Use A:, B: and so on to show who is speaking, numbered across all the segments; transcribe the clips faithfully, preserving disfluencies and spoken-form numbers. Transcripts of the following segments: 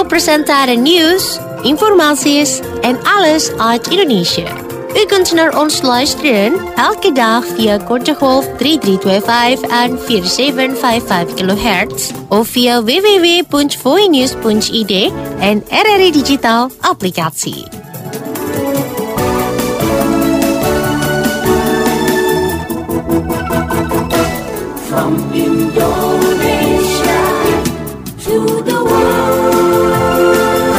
A: We presenteren nieuws, informaties en alles uit Indonesië. U kunt naar ons luisteren elke dag via korte golf drie drie twee vijf en vier zeven vijf vijf kilohertz of via w w w punt voinews punt i d en R R I Digital applicatie.
B: From Indonesia to the world.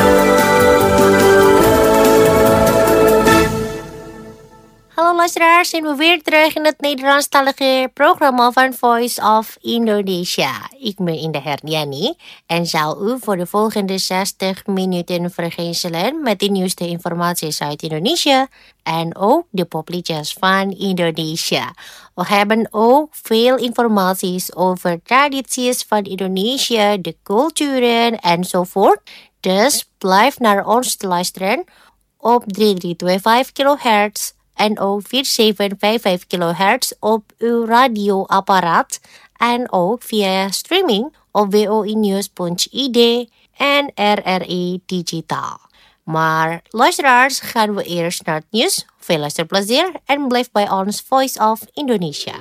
A: Hallo luisteraars, zijn we weer terug in het Nederlandstalige programma van Voice of Indonesia. Ik ben Indah Herdiani en zal u voor de volgende zestig minuten vergezellen met de nieuwste informaties uit Indonesië en ook de popliedjes van Indonesië. We hebben ook veel informaties over tradities van Indonesië, de culturen enzovoort. Dus blijf naar ons luisteren op drie drie twee vijf kilohertz en ook vier zeven vijf vijf kilohertz op uw radioapparaat en ook via streaming op w o i news punt i d en R R I Digital. Maar luisteraars, gaan we eerst naar het nieuws. Veel luisterplezier en blijf bij ons Voice of Indonesia.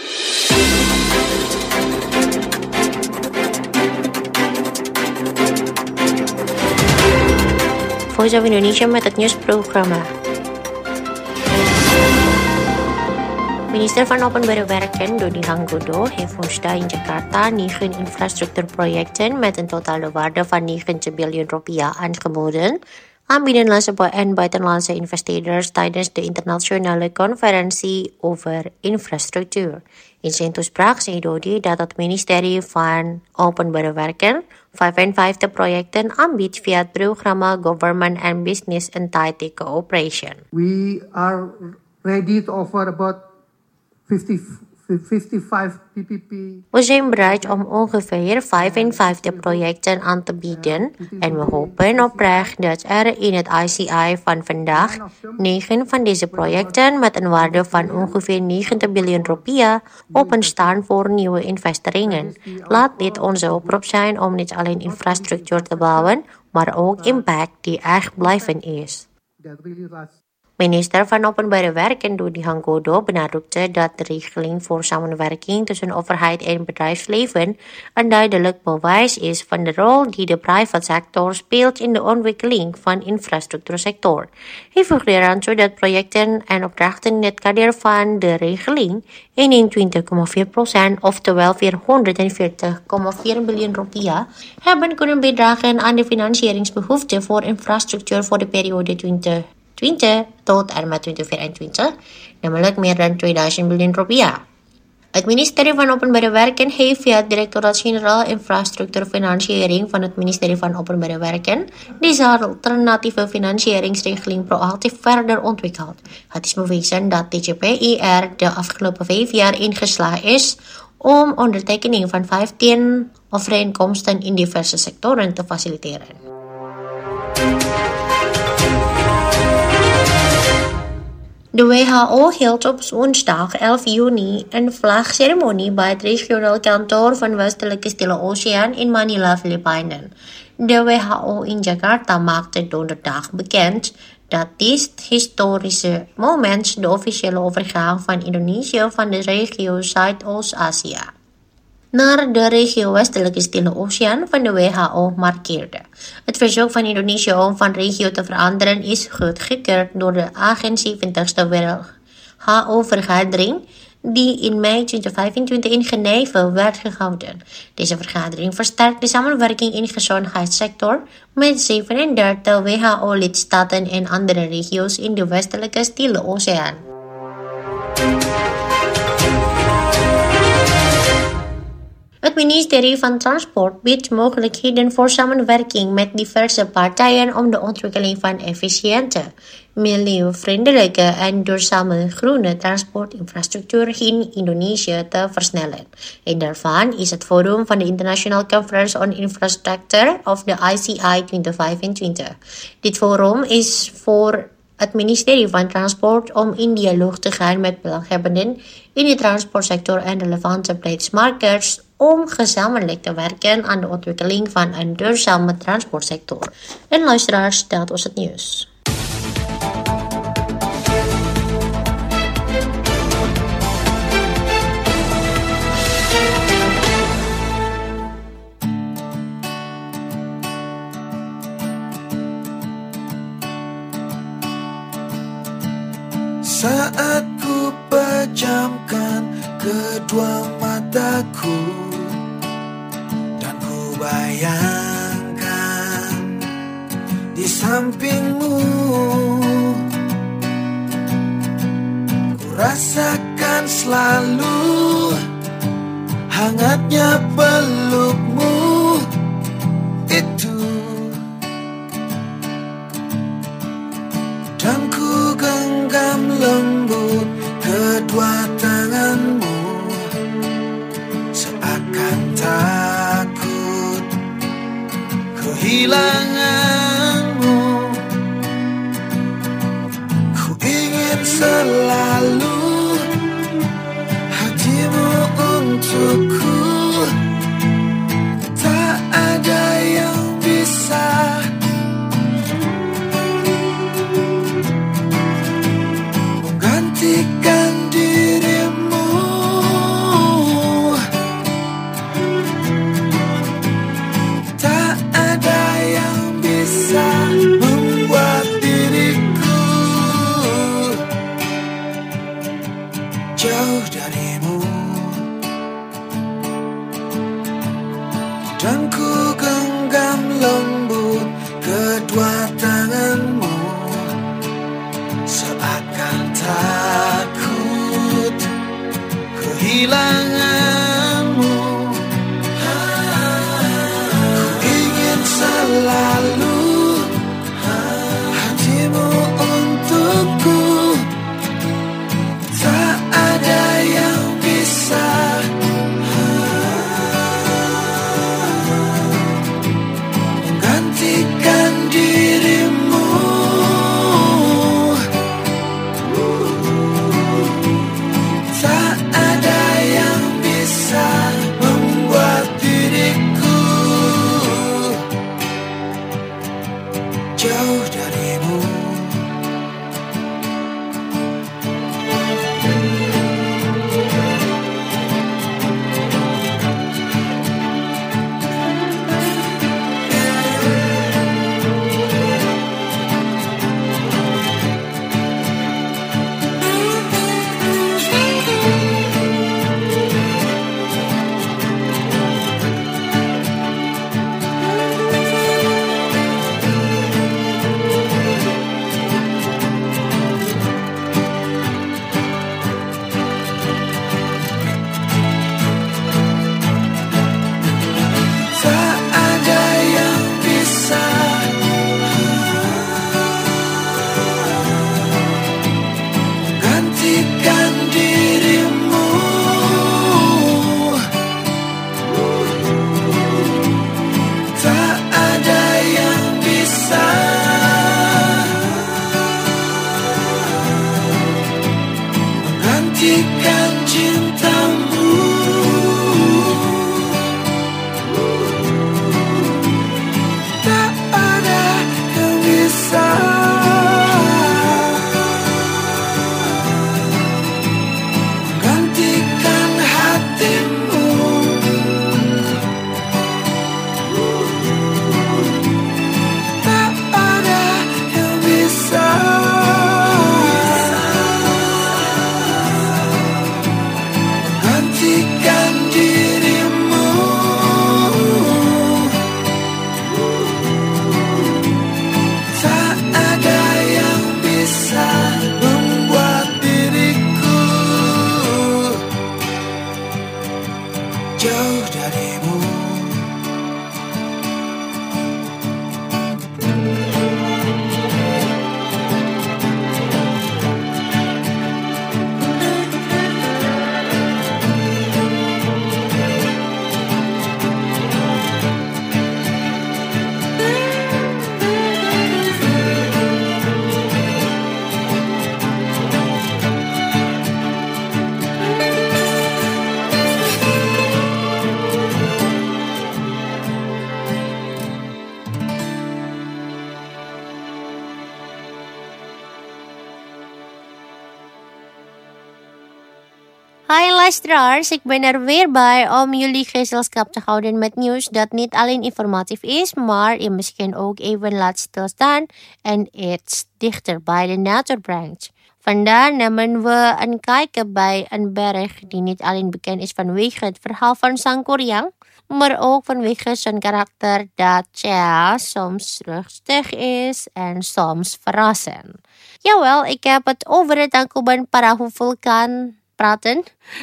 A: Voice of Indonesia met het nieuwsprogramma. Minister van Openbare Werken Dodi Hangodo heeft woensdag in Jakarta negen infrastructuurprojecten met een totale waarde van negentig biljoen rupiah aangeboden aan binnenlandse en buitenlandse investeerders tijdens de internationale conferentie over infrastructuur. In zijn toespraak zei Dodi dat het ministerie van Openbare Werken vijfenvijftig projecten aanbiedt via het programma Government and Business Entity Cooperation.
C: We are ready to offer about fifty, fifty-five P P P.
A: We zijn bereid om ongeveer vijfenvijftig projecten aan te bieden en we hopen oprecht dat er in het I C I van vandaag negen van deze projecten met een waarde van ongeveer negentig biljoen rupiah openstaan voor nieuwe investeringen. Laat dit onze oproep zijn om niet alleen infrastructuur te bouwen, maar ook impact die echt blijvend is. Minister van Openbare Werken Dodi Hangodo benadrukte dat de regeling voor samenwerking tussen overheid en bedrijfsleven een duidelijk bewijs is van de rol die de private sector speelt in de ontwikkeling van de infrastructuursector. Hij voegde eraan toe dat projecten en opdrachten in het kader van de regeling eenentwintig komma vier procent, oftewel vierhonderdveertig komma vier biljoen rupiah, hebben kunnen bijdragen aan de financieringsbehoeften voor infrastructuur voor de periode twintig twintig tot en met twintig vierentwintig, namelijk meer dan tweeduizend biljoen rupiah. Het ministerie van Openbare Werken heeft via het Directoraat-Generaal Infrastructuurfinanciering van het ministerie van Openbare Werken deze alternatieve financieringsregeling proactief verder ontwikkeld. Het is bewezen dat D J P I er de afgelopen vijf jaar in geslaagd is om ondertekening van vijftien overeenkomsten in diverse sectoren te faciliteren. De W H O hield op woensdag elf juni een vlagceremonie bij het regionaal kantoor van Westelijke Stille Oceaan in Manila, Filipijnen. De W H O in Jakarta maakte donderdag bekend dat dit historische moment de officiële overgang van Indonesië van de regio Zuidoost-Azië naar de regio Westelijke Stille Oceaan van de W H O markeerde. Het verzoek van Indonesië om van regio te veranderen is goedgekeurd door de achtenzeventigste W H O-vergadering die in mei twintig vijfentwintig in Genève werd gehouden. Deze vergadering versterkt de samenwerking in de gezondheidssector met zevenendertig W H O-lidstaten en andere regio's in de Westelijke Stille Oceaan. Het ministerie van Transport biedt mogelijkheden voor samenwerking met diverse partijen om de ontwikkeling van efficiënte, milieuvriendelijke en duurzame groene transportinfrastructuur in Indonesië te versnellen. Een daarvan is het forum van de International Conference on Infrastructure of de I C I twintig vijfentwintig. Dit forum is voor het ministerie van Transport om in dialoog te gaan met belanghebbenden in de transportsector en relevante beleidsmakers om gezamenlijk te werken aan de ontwikkeling van een duurzame transportsector. En luisteraars, dat was het nieuws.
D: Saat ku pejamkan kedua mataku dan ku bayangkan di sampingmu, ku rasakan selalu hangatnya pelukmu itu, dan ku genggam lembut kedua tanganmu, seakan takut kehilanganmu. Ku ingin selalu hatimu untukku, tak ada yang bisa menggantikan dirimu. Tak ada yang bisa membuat diriku jauh darimu, dan ku genggam lembut kedua tanganmu, seakan takut kehilanganmu. Ku ingin selalu hatimu untukku, tak ada yang bisa menggantikan dirimu. Tak ada yang
A: luisteraars, ik ben er weer bij om jullie gezelschap te houden met nieuws dat niet alleen informatief is, maar je misschien ook even laat stilstaan en iets dichter bij de natuur brengt. Vandaag nemen we een kijkje bij een berg die niet alleen bekend is vanwege het verhaal van Sangkuriang, maar ook vanwege zijn karakter dat ja, soms rustig is en soms verrassend. Jawel, ik heb het over het Tangkuban Parahu vulkaan praten.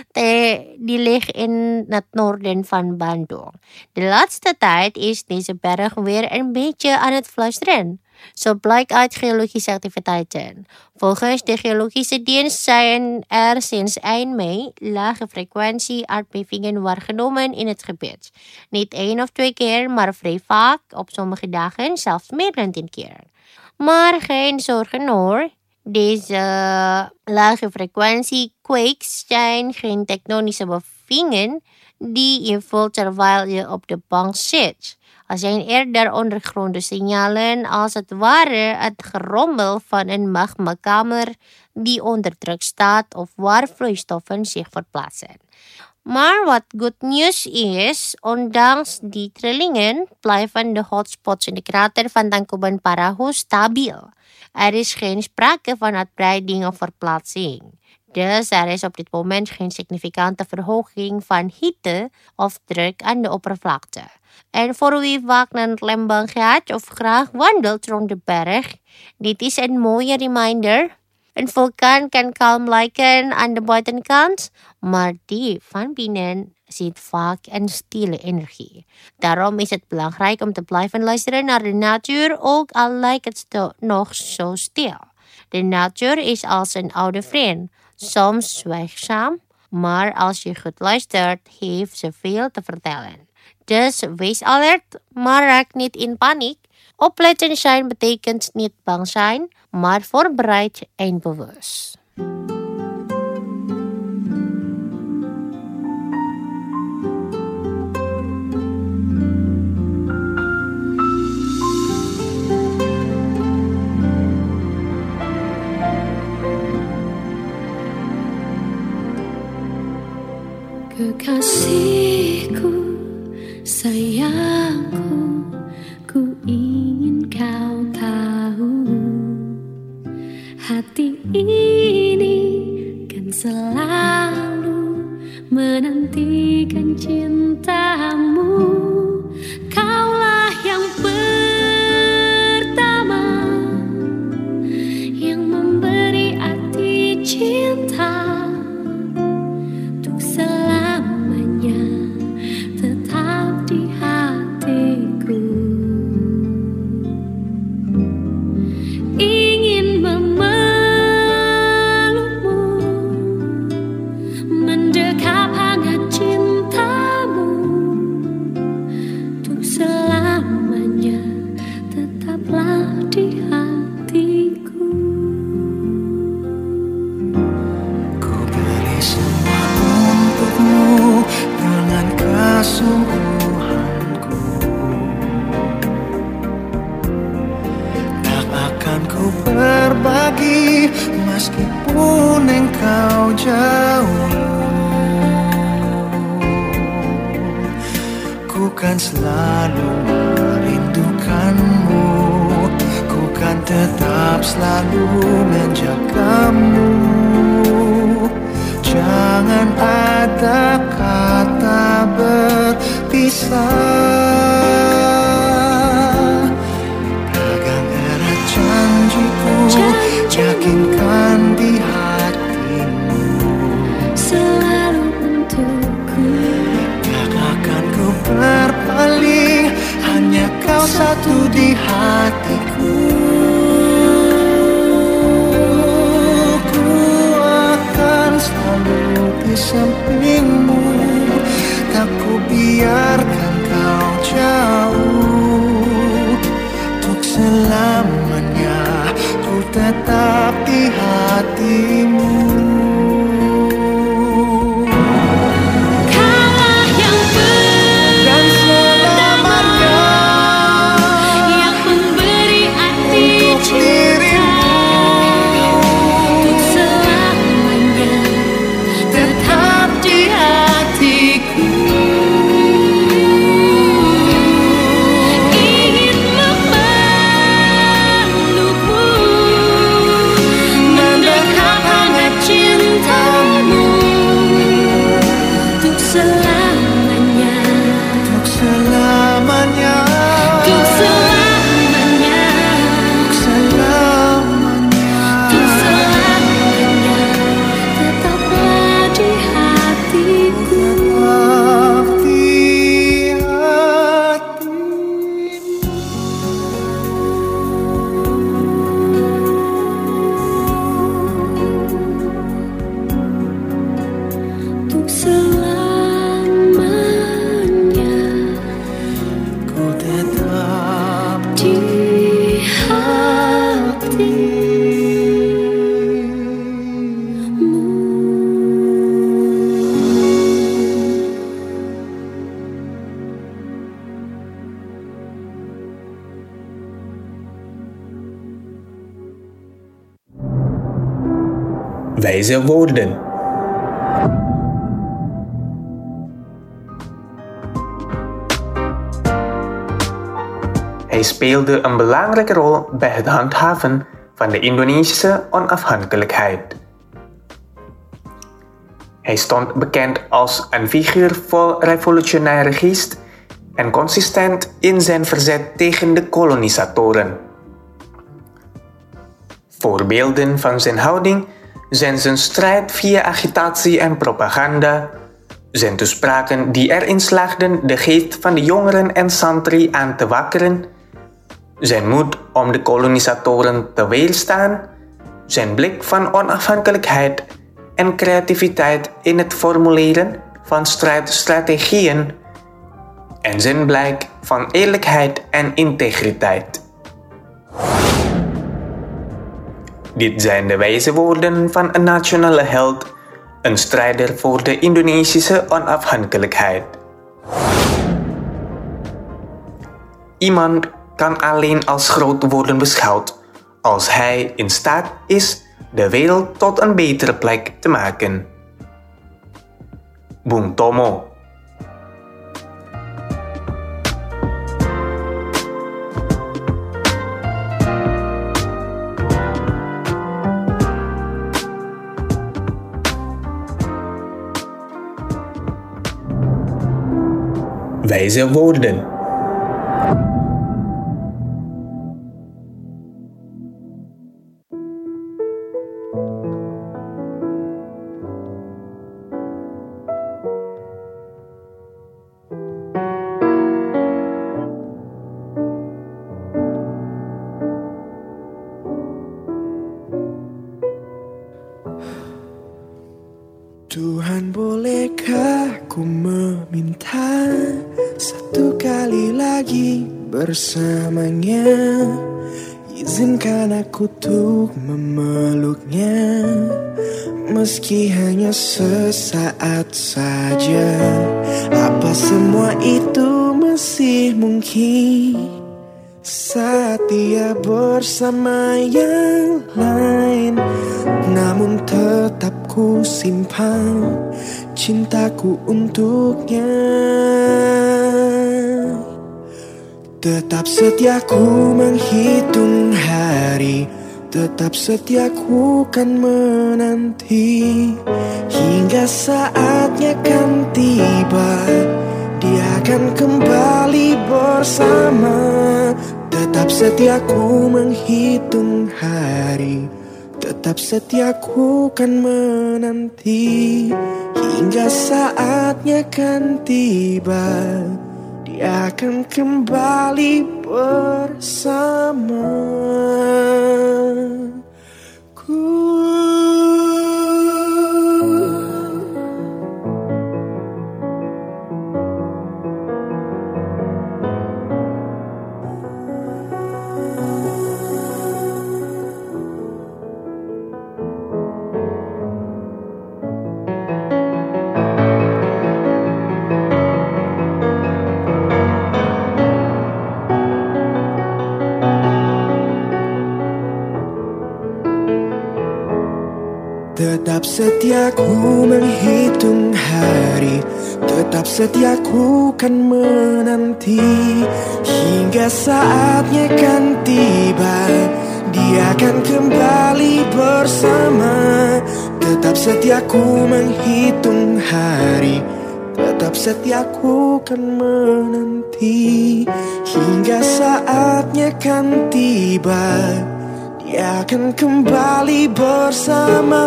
A: Die ligt in het noorden van Bandung. De laatste tijd is deze berg weer een beetje aan het fluisteren. Zo blijkt uit geologische activiteiten. Volgens de geologische dienst zijn er sinds eind mei lage frequentie aardbevingen waargenomen in het gebied. Niet één of twee keer, maar vrij vaak, op sommige dagen zelfs meer dan tien keer. Maar geen zorgen hoor. Deze lage frequentie quakes zijn geen tektonische bewegingen die je voelt terwijl je op de bank zit. Er zijn eerder ondergronde signalen als het ware het gerommel van een magmakamer die onder druk staat of waar vloeistoffen zich verplaatsen. Maar wat good news is, ondanks die trillingen blijven de hotspots in de krater van Tangkuban Parahu stabiel. Er is geen sprake van uitbreiding of verplaatsing. Dus er is op dit moment geen significante verhoging van hitte of druk aan de oppervlakte. En voor wie vaak naar het Lembang gaat of graag wandelt rond de berg, dit is een mooie reminder. Een vulkaan kan kalm lijken aan de buitenkant, maar die van binnen zit vaak een stille energie. Daarom is het belangrijk om te blijven luisteren naar de natuur, ook al lijkt het sto- nog zo stil. De natuur is als een oude vriend, soms zwijgzaam, maar als je goed luistert, heeft ze veel te vertellen. Dus wees alert, maar raak niet in paniek. Opletten zijn betekent niet bang zijn, maar voorbereid en bewust.
B: Kekasihku, sayangku, ku ingin kau tahu, hati ini kan selalu menantikan cintamu. Kaulah yang pertama yang memberi arti cinta.
D: Berbagi meskipun engkau jauh, ku kan selalu merindukanmu, ku kan tetap selalu menjagamu. Jangan ada kata berpisah, pegang erat janjiku, yakinkan di hatimu,
B: selalu untukku.
D: Tak akan ku berpaling, hanya kau satu di hatiku. Ku akan selalu di sampingmu, tak ku biarkan kau jauh. Untuk selamanya ku tetap di hatimu.
B: Kaulah yang
D: Dan selamanya
B: yang memberi arti
D: untuk dirimu,
B: untuk selamanya
D: tetap di
E: wijze woorden. Hij speelde een belangrijke rol bij het handhaven van de Indonesische onafhankelijkheid. Hij stond bekend als een figuur vol revolutionaire geest en consistent in zijn verzet tegen de kolonisatoren. Voorbeelden van zijn houding zijn zijn strijd via agitatie en propaganda, zijn toespraken die erin slaagden de geest van de jongeren en santri aan te wakkeren, zijn moed om de kolonisatoren te weerstaan, zijn blik van onafhankelijkheid en creativiteit in het formuleren van strijdstrategieën en zijn blijk van eerlijkheid en integriteit. Dit zijn de wijze woorden van een nationale held, een strijder voor de Indonesische onafhankelijkheid. Iemand kan alleen als groot worden beschouwd als hij in staat is de wereld tot een betere plek te maken. Bung Tomo. Wijze woorden.
D: Tuhan, bolehkah ku meminta satu kali lagi bersamanya? Izinkan aku untuk memeluknya, meski hanya sesaat saja. Apa semua itu masih mungkin saat dia bersama yang lain, namun tetap ku simpan cintaku untuknya. Tetap setia ku menghitung hari, tetap setia ku kan menanti, hingga saatnya kan tiba, dia akan kembali bersama. Tetap setia ku menghitung hari, tetap setia ku kan menanti, hingga saatnya kan tiba, dia akan kembali bersama ku. Tetap setia ku menghitung hari, tetap setia ku kan menanti, hingga saatnya kan tiba, dia akan kembali bersama. Tetap setia ku menghitung hari, tetap setia ku kan menanti, hingga saatnya kan tiba, dia akan kembali bersama.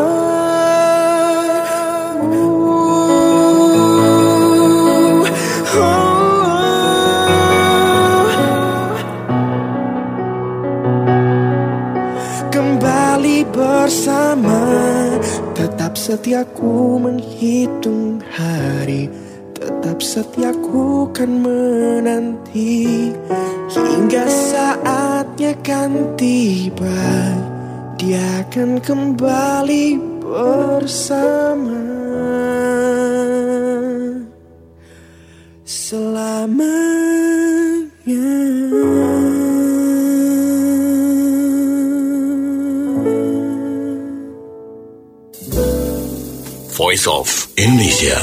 D: Kembali bersama. Tetap setia ku menghitung hari, tetap setia ku kan menanti, hingga saatnya kan tiba, dia akan kembali bersama selamanya.
F: Voice of Indonesia.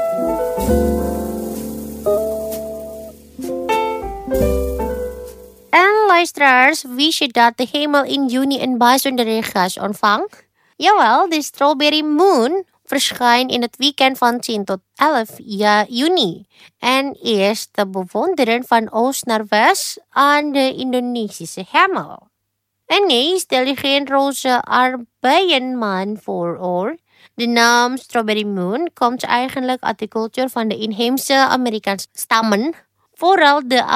A: En luisteraars, wist je dat de hemel in juni een bijzondere gast ontvangt? Jawel, de Strawberry Moon verschijnt in het weekend van tien tot elf juni en is te bewonderen van oost naar west aan de Indonesische hemel. En nee, stel je geen roze arbeienman voor hoor. De naam Strawberry Moon komt eigenlijk uit de cultuur van de inheemse Amerikaanse stammen, vooral de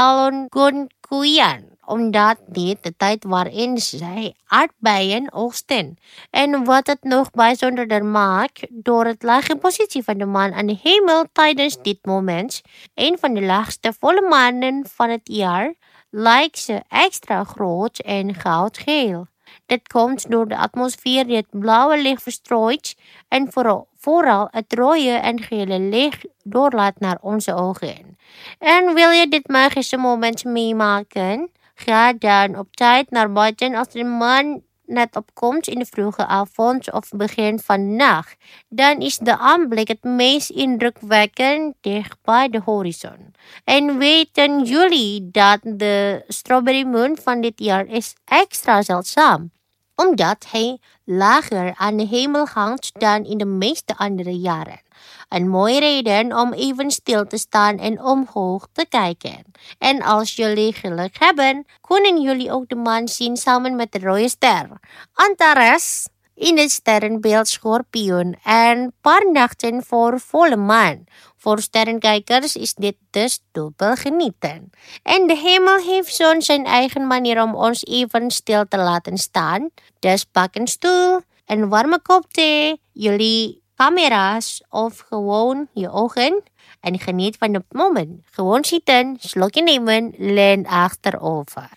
A: Algonquian, omdat dit de tijd waarin zij aardbeien oogsten. En wat het nog bijzonderder maakt, door het lage positie van de maan aan de hemel tijdens dit moment, een van de laagste volle maanden van het jaar, lijkt ze extra groot en goudgeel. Dit komt door de atmosfeer die het blauwe licht verstrooit en vooral, vooral het rode en gele licht doorlaat naar onze ogen. En wil je dit magische moment meemaken? Ga dan op tijd naar buiten als de maan net opkomt in de vroege avond of begin van de nacht. Dan is de aanblik het meest indrukwekkend dicht bij de horizon. En weten jullie dat de Strawberry Moon van dit jaar is extra zeldzaam? Omdat hij lager aan de hemel hangt dan in de meeste andere jaren. Een mooie reden om even stil te staan en omhoog te kijken. En als jullie geluk hebben, kunnen jullie ook de maan zien samen met de rode ster, Antares, in het sterrenbeeld Schorpioen en paar nachten voor volle maan. Voor sterrenkijkers is dit dus dubbel genieten. En de hemel heeft zo'n zijn eigen manier om ons even stil te laten staan. Dus pak een stoel, een warme kop thee, jullie camera's of gewoon je ogen en geniet van het moment. Gewoon zitten, slokje nemen, leun achterover.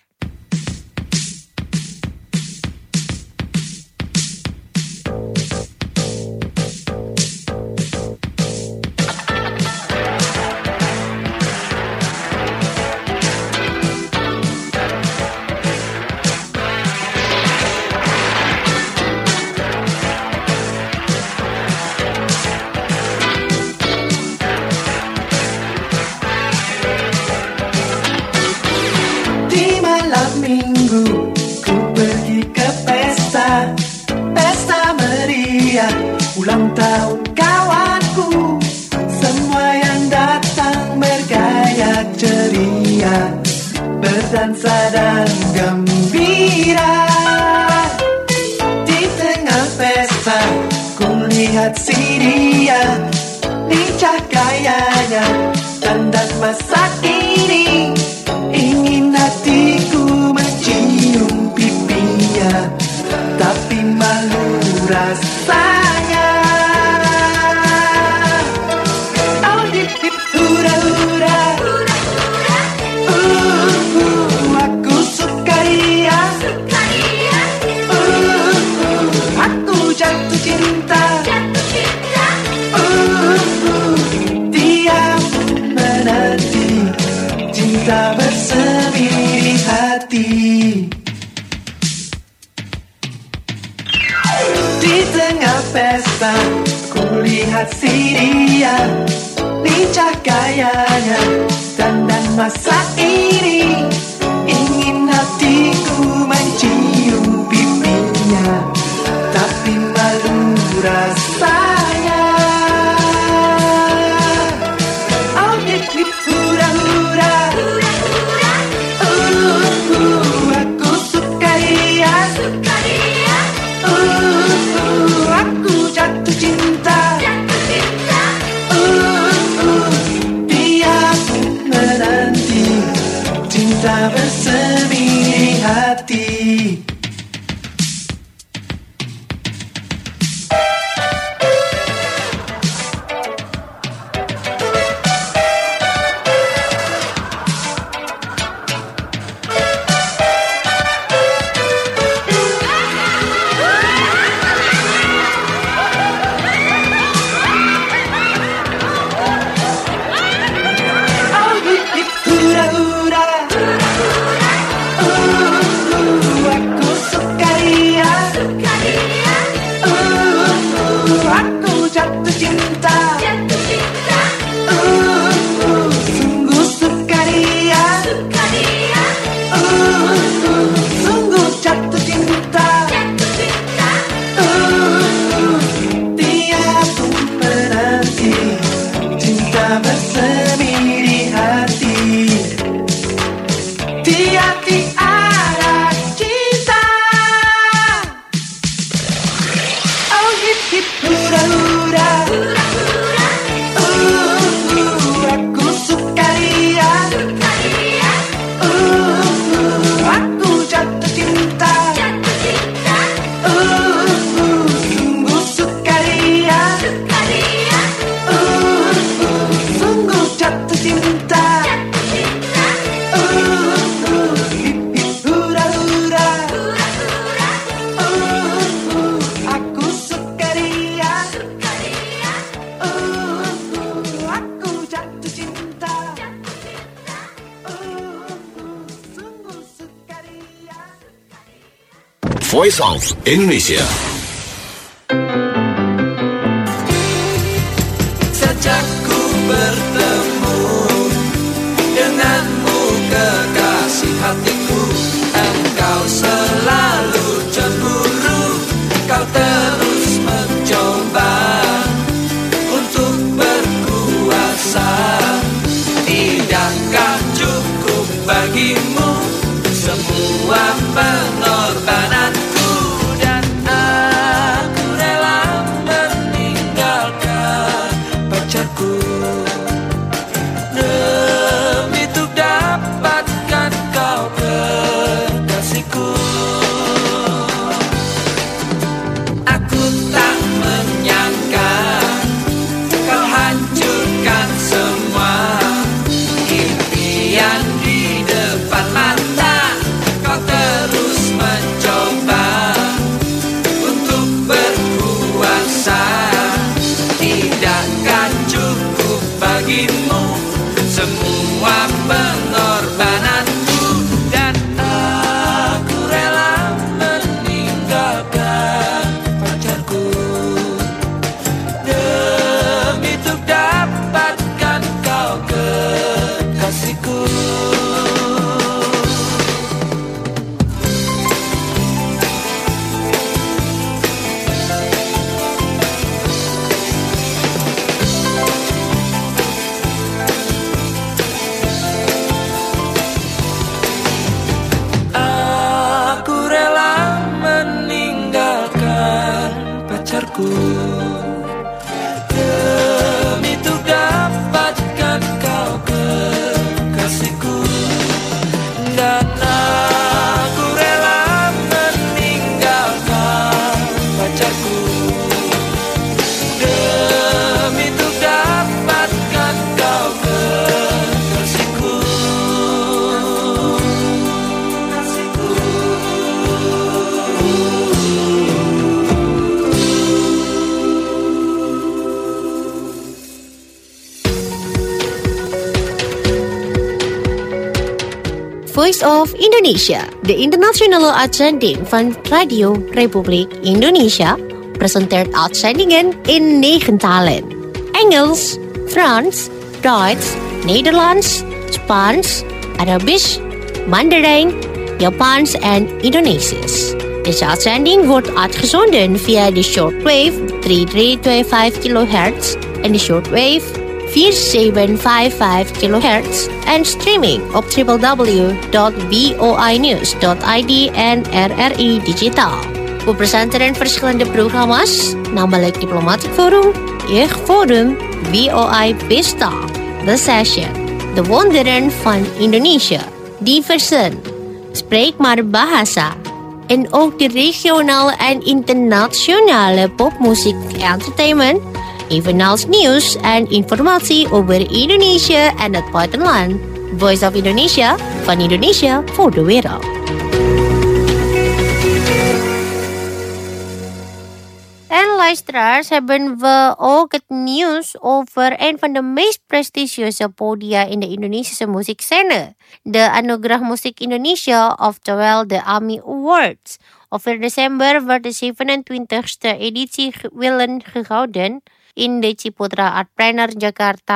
D: Minggu ku pergi ke pesta, pesta meriah, ulang tahun kawanku. Semua yang datang bergaya ceria, berdansa dan gembira. Di tengah pesta ku lihat si dia, lincah gayanya, dandan masa kini. Ingin hatiku mencium pipinya, tapi malu rasanya. Oh dip dip hura hura, uh, uh, aku suka dia, uh, uh, aku jatuh cinta, uh, uh, dia menanti cinta bersemi di hati. Di tengah pesta ku lihat si dia, lincah gayanya, dandan masa ini. Ingin hatiku mencium pipinya, tapi malu rasanya. Oh dip dip hura hura, aku suka dia, uh, uh, aku jatuh cinta, uh, uh, dia pun menanti cinta bersemi di hati. Hura hura, uh, uh, aku Sungguh jatuh cinta. Uh, Tiap ku menanti cinta bersemi di hati. Tiap tiada cinta. Oh hip hip hura hura. Uh, uh, Aku suka dia. Uh, uh, Aku jatuh cinta. Uh, uh, Sungguh suka dia. Uh, uh, Sungguh jatuh cinta. Uh, uh, Hip hip hura hura. Uh, uh, Aku suka dia. Uh, uh, Aku jatuh cinta. Uh, uh, Sungguh suka dia.
F: Voice of Indonesia.
D: Sejak ku bertemu denganmu kekasih hatiku, engkau selalu cemburu, kau terus mencoba untuk berkuasa. Tidakkah cukup bagimu semua pengorbananku, dan aku rela meninggalkan pacarku demi untuk dapatkan kau kekasihku. Aku tak menyangka kau hancurkan semua impian di depan mata. Kau terus mencoba untuk berkuasa. Tidakkah cukup bagimu semua pengorbananku, dan aku rela meninggalkan pacarku demi untuk dapatkan kau kekasihku. Aku rela meninggalkan pacarku demi untuk dapatkan kau kekasihku, dan aku rela meninggalkan pacarku demi untuk dapatkan kau kekasihku.
A: Voice of Indonesia, de internationale uitzending van Radio Republiek Indonesia, presenteert uitzendingen in negen talen. Engels, Frans, Duits, Nederlands, Spaans, Arabisch, Mandarijn, Japans en Indonesisch. Deze uitzending wordt uitgezonden via de shortwave drie drie twee vijf kilohertz en de shortwave vier zeven vijf vijf kilohertz en streaming op w w w dot voi news dot i d en R R I Digitaal. We presenteren verschillende programma's, namelijk Diplomatic Forum, Jeugdforum, V O I Pesta, The Session, De Wonderen van Indonesië, Diversen, Spreek maar Bahasa, en ook de regionale en internationale popmuziek entertainment, evenals nieuws en informatie over Indonesië en het buitenland. Voice of Indonesia, van Indonesia voor de wereld. En luisteraars, hebben we ook het nieuws over een van de meest prestigieuze podia in de Indonesische muziekscene. De Anugerah Musik Indonesia, oftewel de A M I Awards. Over december werd de zevenentwintigste editie willen gehouden in de Ciputra Artpreneur Jakarta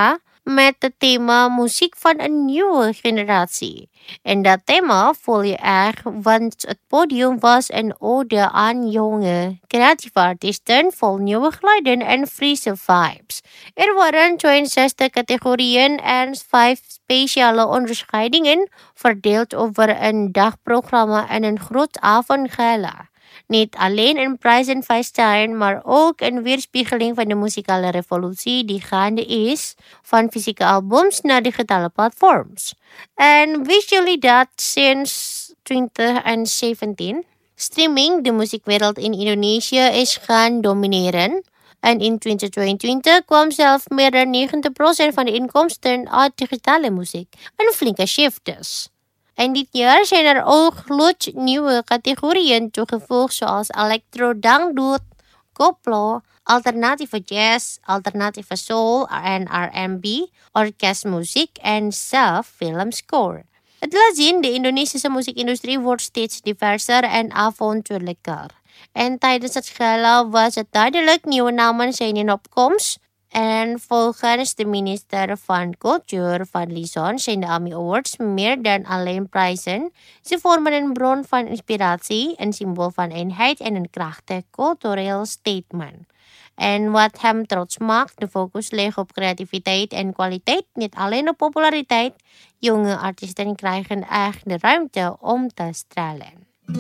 A: met het thema muziek van een nieuwe generatie. En dat thema voel je erg, want het podium was een ode aan jonge, creatieve artiesten vol nieuwe geluiden en frisse vibes. Er waren tweeënzestig categorieën en vijf speciale onderscheidingen, verdeeld over een dagprogramma en een groot avondgala. Niet alleen een prijzenfestijn, maar ook een weerspiegeling van de muzikale revolutie die gaande is, van fysieke albums naar digitale platforms. En wisten jullie dat sinds twintig zeventien streaming de muziekwereld in Indonesië is gaan domineren? En in twintig tweeëntwintig kwam zelfs meer dan negentig procent van de inkomsten uit digitale muziek. Een flinke shift dus. En dit jaar zijn er ook gloednieuwe categorieën toegevoegd zoals electro dangdut, koplo, alternatieve jazz, alternatieve soul en R en B, orkestmuziek en zelf filmscore. Het laat zien, de Indonesische muziekindustrie wordt steeds diverser en avontuurlijker. En tijdens het gala was het duidelijk nieuwe namen zijn in opkomst. En volgens de minister van Cultuur van Luzon zijn de AMI Awards meer dan alleen prijzen. Ze vormen een bron van inspiratie, een symbool van eenheid en een krachtig cultureel statement. En wat hem trots maakt, de focus ligt op creativiteit en kwaliteit, niet alleen op populariteit. Jonge artiesten krijgen echt de ruimte om te stralen.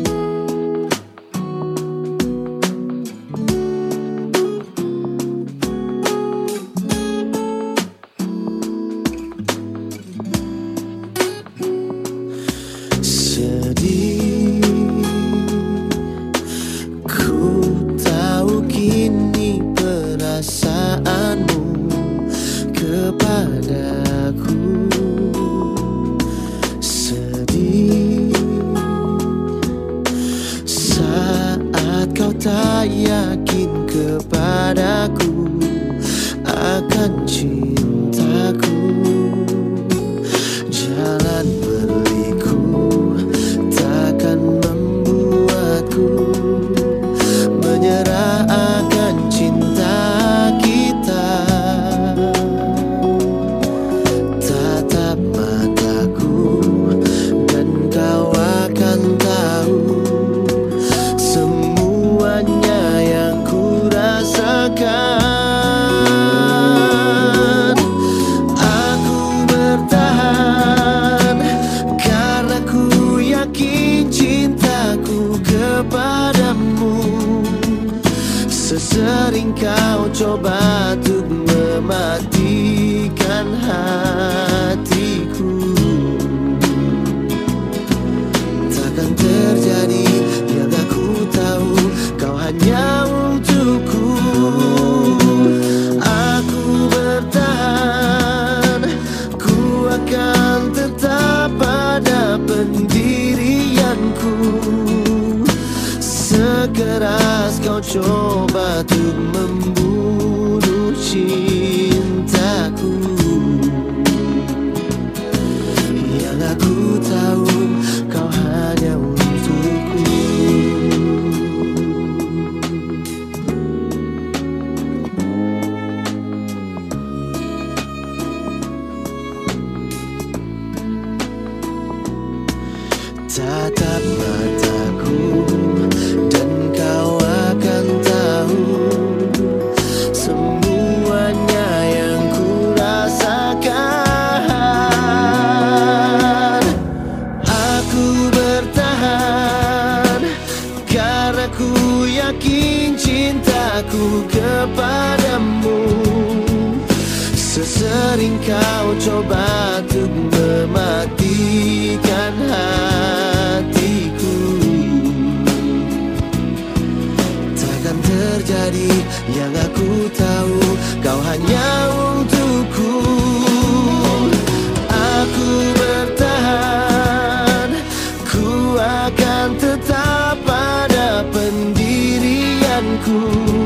G: Tak yakin kepadaku akan cintaku, jalan berliku takkan membuatku menyerah akan cinta kita. Tatap mataku dan kau akan tahu yang ku rasakan. Aku bertahan karena ku yakin cintaku kepadamu. Sesering kau coba untuk mematikan hatiku, takkan terjadi yang aku tahu. Kau hanya untukku. Aku bertahan, ku akan tetap pada pendirianku. Sekeras kau coba untuk membunuh cintaku, yang aku tahu kau hanya untukku. Tatap mataku dan kau akan tahu semuanya yang ku rasakan. Aku bertahan karena ku yakin cintaku kepadamu. Sesering kau coba untuk mematikan hatiku, takkan terjadi yang aku tahu. Kau hanya untukku. Aku bertahan, ku akan tetap pada pendirianku.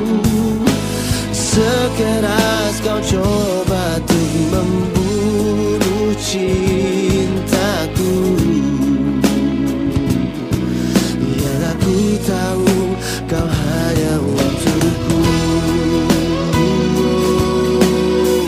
G: Sekeras kau coba untuk membunuh cintaku, yang aku tahu kau hanya untukku.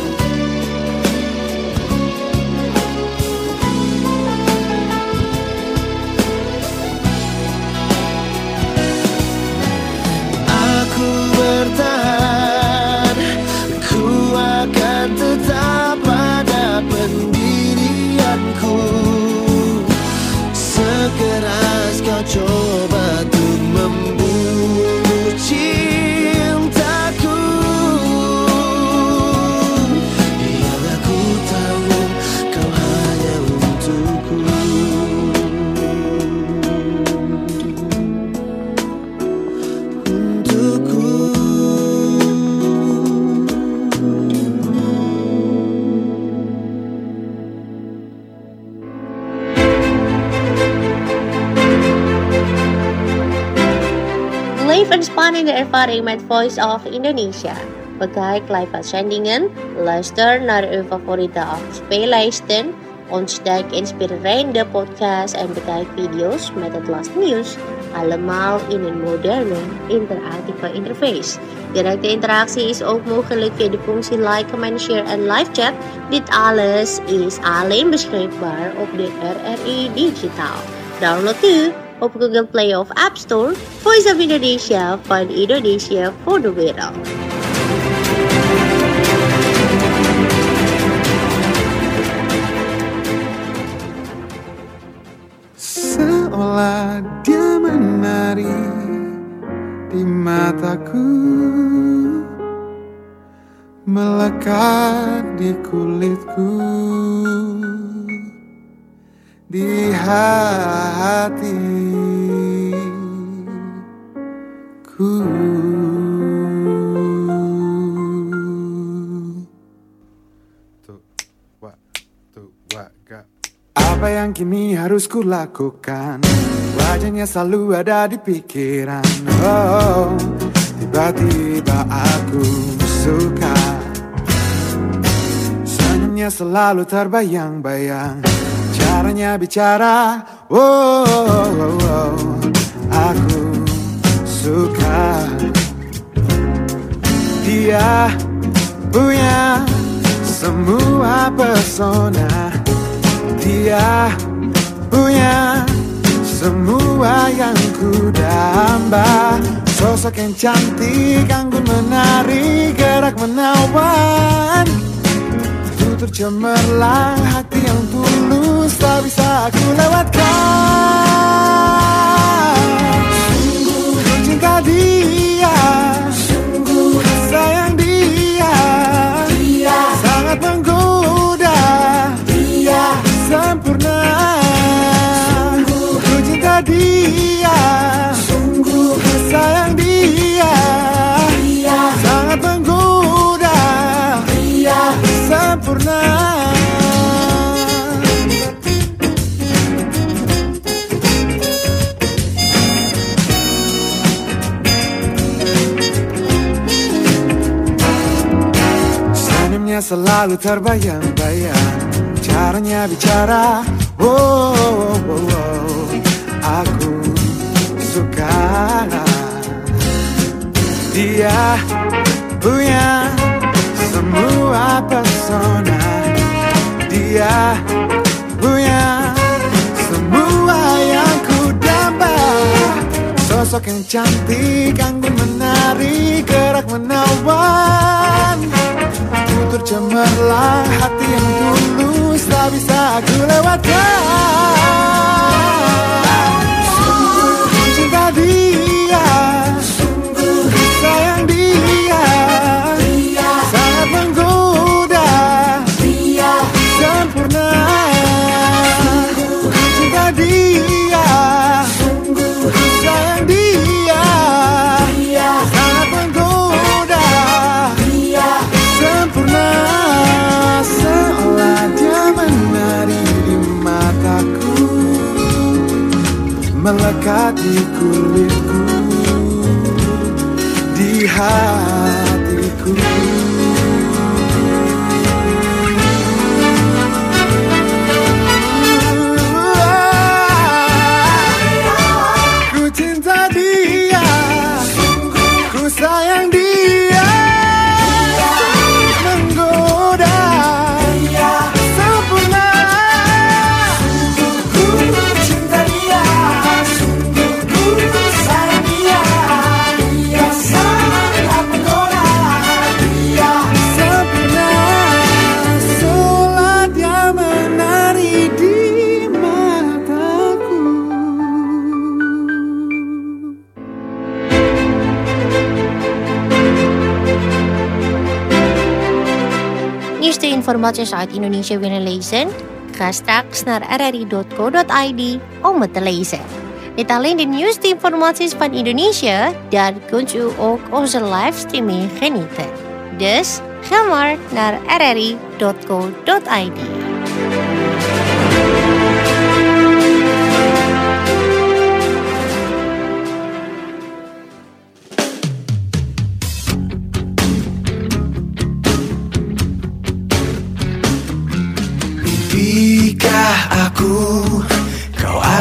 A: Beleef en spannende ervaring met Voice of Indonesia. Bekijk live-uitzendingen, luister naar uw favoriete afspeellijsten, ontdek inspirerende podcasts en bekijk video's met het laatste nieuws. Allemaal in een moderne, interactieve interface. Directe interactie is ook mogelijk via de functie like, comment, share en live chat. Dit alles is alleen beschikbaar op de R R I Digitaal. Download nu op Google Play of App Store. Voice of Indonesia van Indonesia voor de wereld.
H: Seolah dia menari di mataku, melekat di kulitku, di hatiku. Tuh, wa, tuh, wa, ga. Apa yang kini harus kulakukan? Wajahnya selalu ada di pikiran. Oh, tiba-tiba aku suka. Senyumnya selalu terbayang-bayang. Caranya bicara. Oh, oh, oh, oh. Aku suka. Dia punya semua pesona. Dia punya semua yang ku damba. Sosok yang cantik, anggun menari, gerak menawan. Tutur cemerlang, hati yang tulus tak bisa aku lewatkan. Sungguh ku cinta dia, sungguh ku sayang dia. Dia sangat menggoda, dia sempurna. Sungguh ku cinta dia, sungguh ku sayang dia. Dia sangat menggoda, dia sempurna. Senyumnya selalu terbayang-bayang. Caranya bicara, oh, oh, oh, oh. Aku suka. Dia punya semua pesona. Dia punya semua yang ku damba. Sosok yang cantik, anggun menari, gerak menawan. Tutur cemerlang, hati yang tulus tak bisa aku lewatkan. Sungguh ku cinta dia, sungguh ku sayang dia. Dia sangat menggoda, dia sempurna. Sungguh ku cinta dia, sungguh ku sayang dia. Dia sangat menggoda, dia sempurna. Seolah dia menari di mataku, melekat di kulitku, di hatiku. Ku cinta dia, ku sayang dia. Menggoda, sempurna. Ku cinta dia, sungguh ku sayang dia. Dia sangat menggoda, dia sempurna. Seolah dia menari di mataku.
A: Nieuwste informaties uit Indonesië willen lezen? Ga straks naar r r i dot co dot i d om het te lezen. Niet alleen de nieuwste informaties van Indonesië, dan kunt u ook onze livestreaming genieten. Dus ga maar naar r r i dot co dot i d.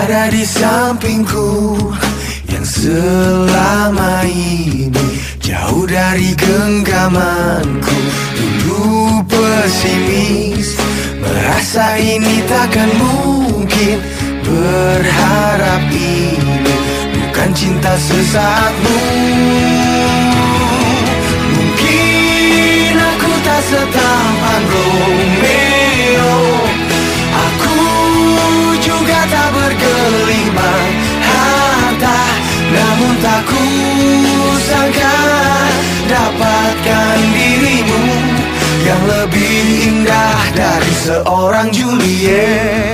G: ada di sampingku, yang selama ini jauh dari genggamanku. Dulu pesimis, merasa ini takkan mungkin, berharap ini bukan cinta sesaatmu. Mungkin aku tak setampan Romeo, aku juga tak bergelimang harta, namun tak kusangka dapatkan dirimu yang lebih indah dari seorang Juliet.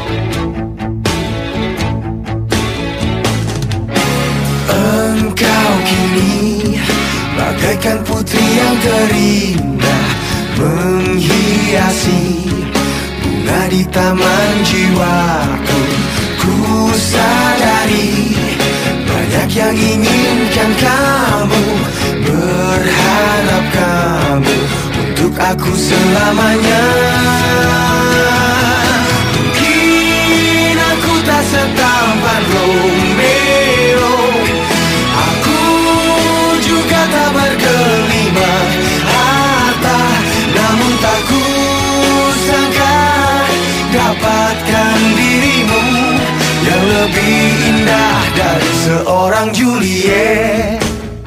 G: Engkau kini bagaikan putri yang terindah, menghiasi bunga di taman jiwaku. Ku sadari banyak yang inginkan kamu, berharap kamu untuk aku selamanya. Mungkin aku tak setampan Romeo, aku juga tak bergelimang harta, namun tak kusangka dapatkan dirimu yang lebih indah dari seorang Juliet.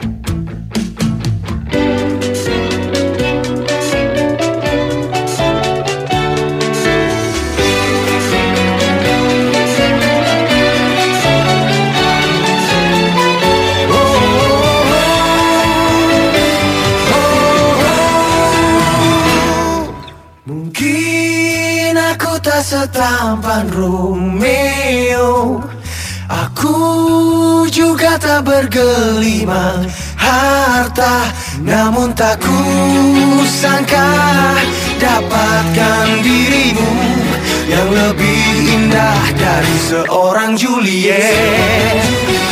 G: Mungkin aku tak setampan Romeo, aku juga tak bergelimang harta, namun tak kusangka dapatkan dirimu yang lebih indah dari seorang Juliet.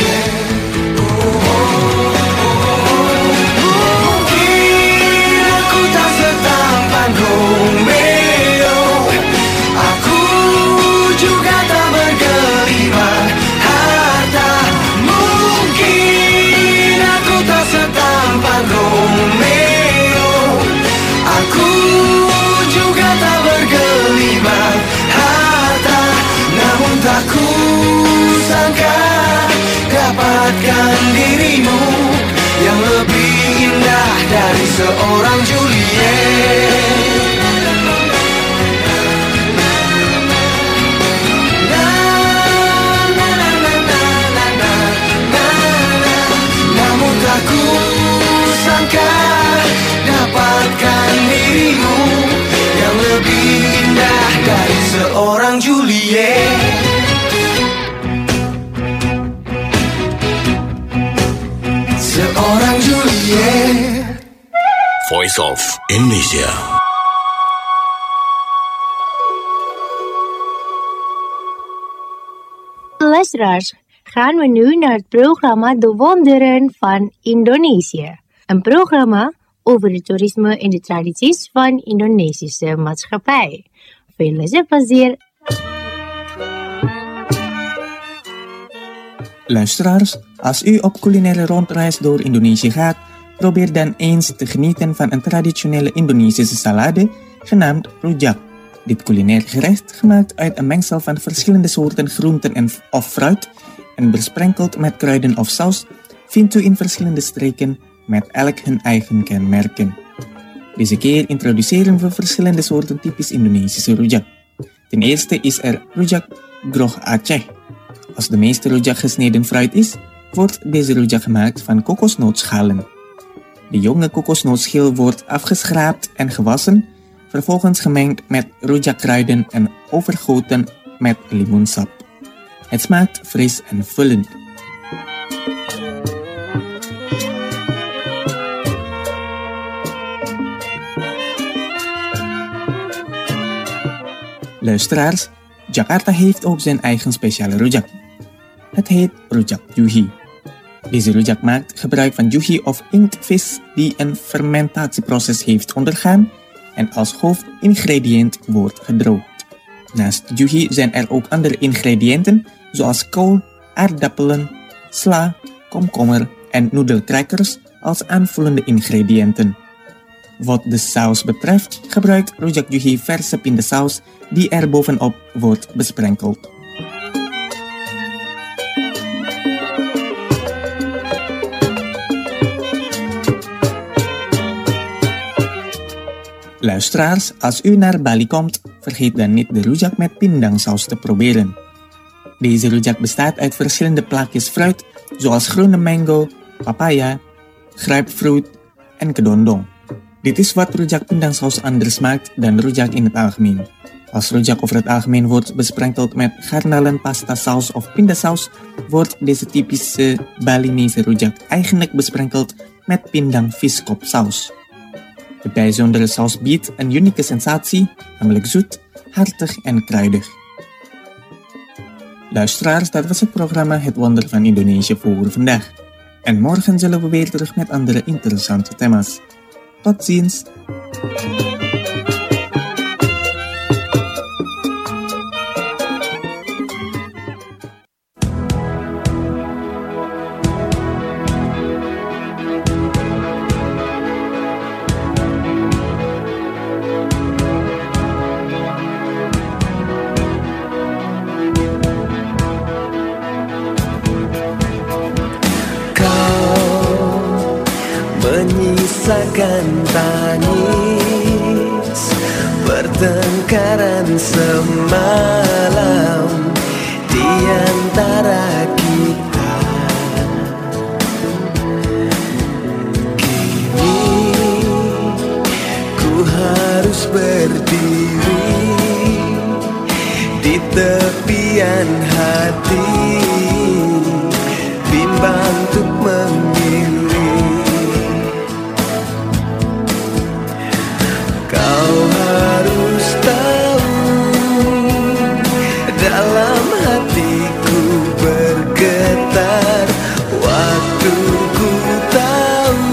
G: Mungkin aku tak setampan Romeo, aku juga tak bergelimang harta, mungkin aku tak setampan Romeo, aku juga tak bergelimang harta, namun tak kusangka dapatkan dirimu yang lebih indah dari seorang Juliet. Namun tak kusangka dapatkan dirimu yang lebih indah dari seorang Juliet. Seorang Juliet.
F: Voice of Indonesia.
A: Luisteraars, gaan we nu naar het programma De Wonderen van Indonesië. Een programma over het toerisme en de tradities van Indonesische maatschappij. Veel luisterplezier.
E: Luisteraars, als u op culinaire rondreis door Indonesië gaat, probeer dan eens te genieten van een traditionele Indonesische salade genaamd rujak. Dit culinair gerecht, gemaakt uit een mengsel van verschillende soorten groenten en of fruit en besprenkeld met kruiden of saus, vindt u in verschillende streken met elk hun eigen kenmerken. Deze keer introduceren we verschillende soorten typisch Indonesische rujak. Ten eerste is er rujak Groch Aceh. Als de meeste rujak gesneden fruit is, wordt deze rujak gemaakt van kokosnootschalen. De jonge kokosnootschil wordt afgeschraapt en gewassen, vervolgens gemengd met rujakkruiden en overgoten met limoensap. Het smaakt fris en vullend. Luisteraars, Jakarta heeft ook zijn eigen speciale rujak. Het heet rujak juhi. Deze rujak maakt gebruik van juhi of inktvis die een fermentatieproces heeft ondergaan en als hoofdingrediënt wordt gedroogd. Naast juhi zijn er ook andere ingrediënten zoals kool, aardappelen, sla, komkommer en noedelcrackers als aanvullende ingrediënten. Wat de saus betreft, gebruik rujak juhi verse pindasaus die er bovenop wordt besprenkeld. Luisteraars, als u naar Bali komt, vergeet dan niet de rujak met pindangsaus te proberen. Deze rujak bestaat uit verschillende plakjes fruit, zoals groene mango, papaya, grapefruit en kedondong. Dit is wat rujak pindangsaus anders maakt dan rujak in het algemeen. Als rujak over het algemeen wordt besprenkeld met garnalen, pasta saus of pindasaus, wordt deze typische Balinese rujak eigenlijk besprenkeld met pindang viskopsaus. De bijzondere saus biedt een unieke sensatie, namelijk zoet, hartig en kruidig. Luisteraars, dat was het programma Het Wonder van Indonesië voor vandaag. En morgen zullen we weer terug met andere interessante thema's. Tot ziens!
G: Menyisakan tangis pertengkaran semalam di antara kita. Kini ku harus berdiri di tepian hati, bimbang untuk memilih. Kau harus tahu, dalam hatiku bergetar waktu ku tahu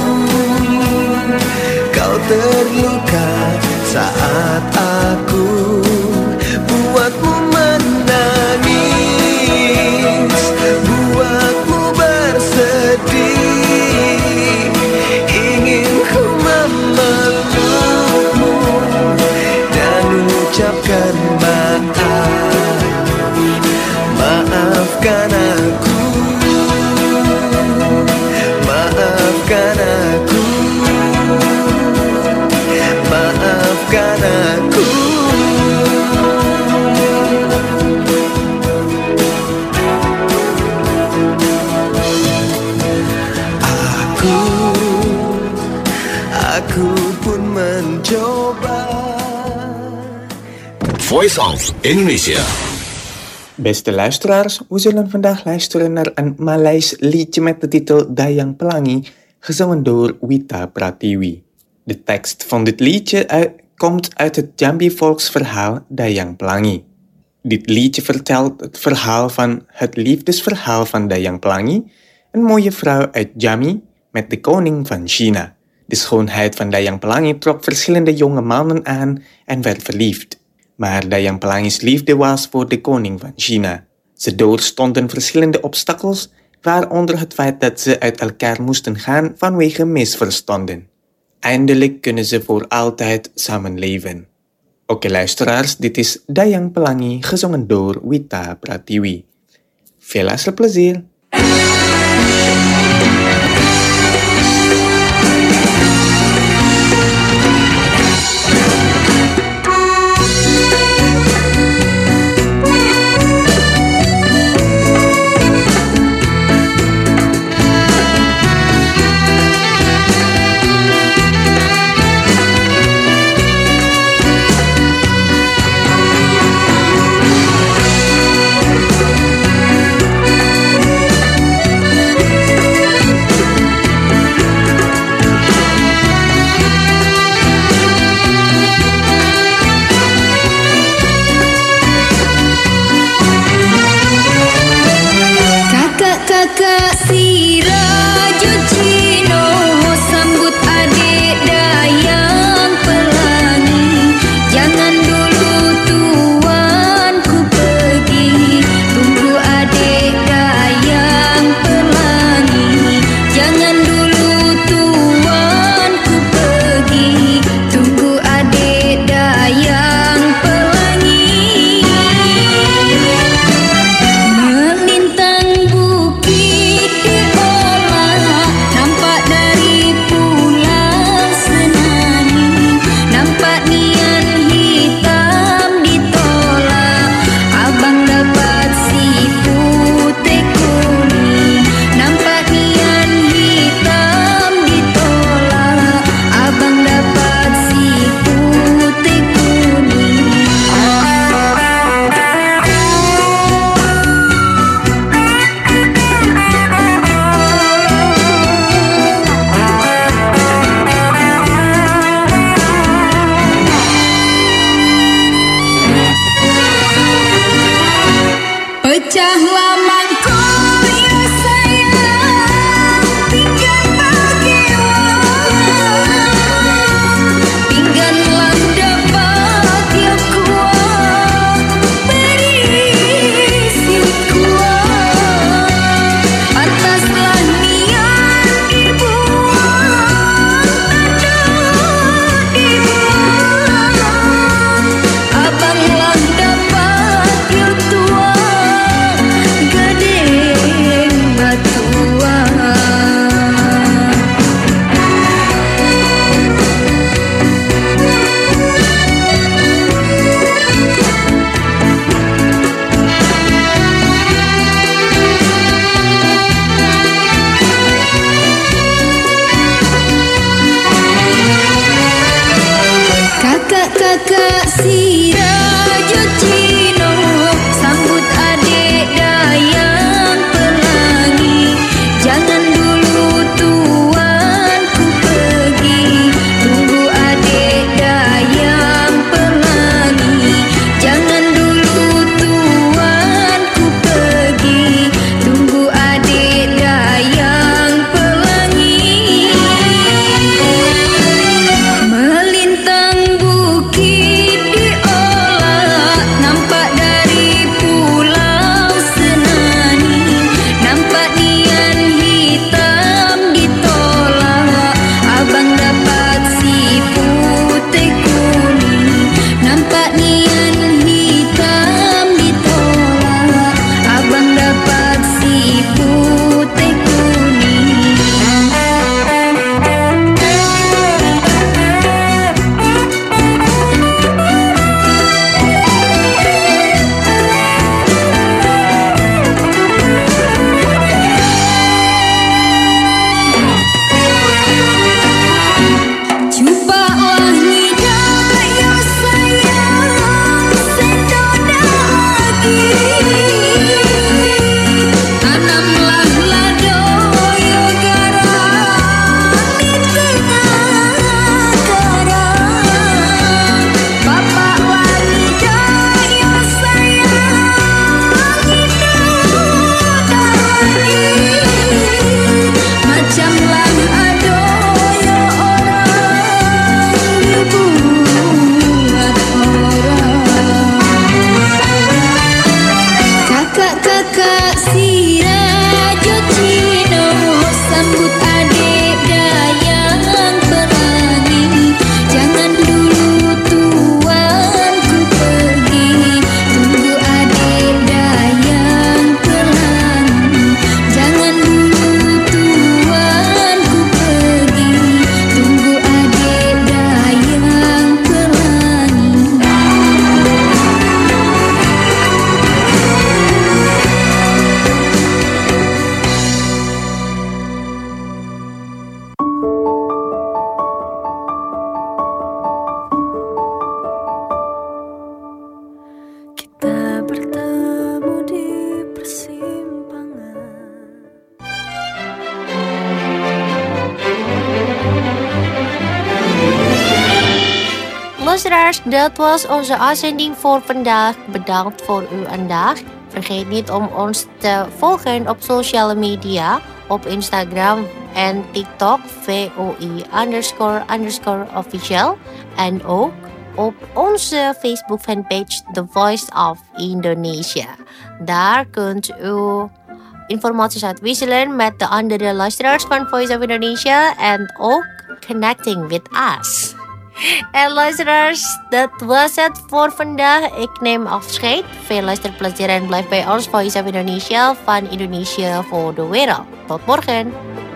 G: kau terluka saat aku buatmu menangis, buatmu bersedih. Ingin ku memelukmu dan ucapkan maaf, maafkan aku, maafkan aku, maafkan aku. Aku, aku pun mencoba.
F: Voice of Indonesia.
E: Beste luisteraars, we zullen vandaag luisteren naar een Maleis liedje met de titel Dayang Pelangi, gezongen door Wita Pratiwi. De tekst van dit liedje uit, komt uit het Jambi volksverhaal Dayang Pelangi. Dit liedje vertelt het verhaal van het liefdesverhaal van Dayang Pelangi, een mooie vrouw uit Jambi met de koning van China. De schoonheid van Dayang Pelangi trok verschillende jonge mannen aan en werd verliefd. Maar Dayang Pelangi's liefde was voor de koning van China. Ze doorstonden verschillende obstakels, waaronder het feit dat ze uit elkaar moesten gaan vanwege misverstanden. Eindelijk kunnen ze voor altijd samenleven. Oké luisteraars, dit is Dayang Pelangi, gezongen door Wita Pratiwi. Veel luisterplezier!
G: Ku
B: kakak Sirajo Cino, sambut adik dayang pelangi. Jangan dulu tuanku pergi, tunggu adik dayang pelangi. Jangan dulu tuanku pergi, tunggu adik dayang pelangi. Kita bertemu di persimpangan.
A: Luisteraars, dat was onze uitzending voor vandaag. Bedankt voor uw aandacht. Vergeet niet om ons te volgen op sociale media, op Instagram en TikTok, V O I underscore underscore official. En ook op onze Facebook fanpage The Voice of Indonesia. Daar kunt u informaties uitwisselen met de andere luisteraars van Voice of Indonesia en ook connecting with us. En luisteraars, dat was het voor vandaag. Ik neem afscheid. Veel luisterplezier en blijf bij ons Voice of Indonesia van Indonesia voor de wereld. Tot morgen.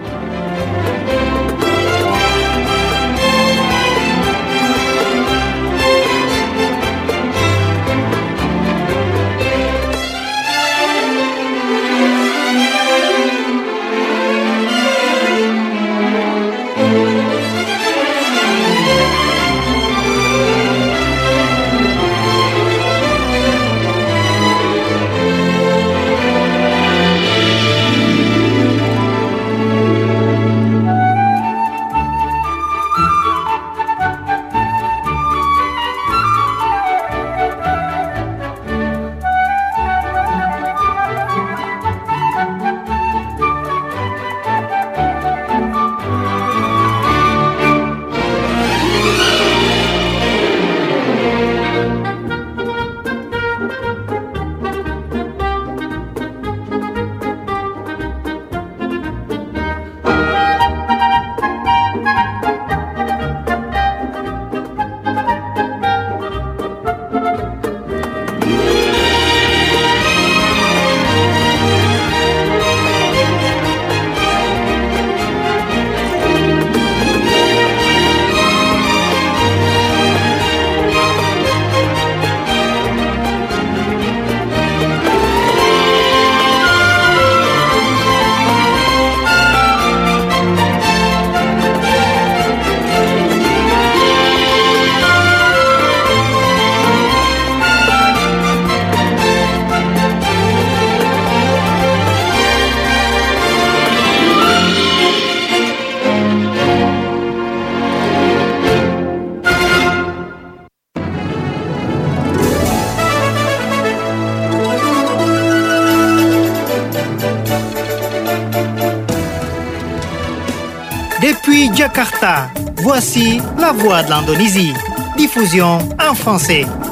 I: Depuis Jakarta, voici la voix de l'Indonésie. Diffusion en français.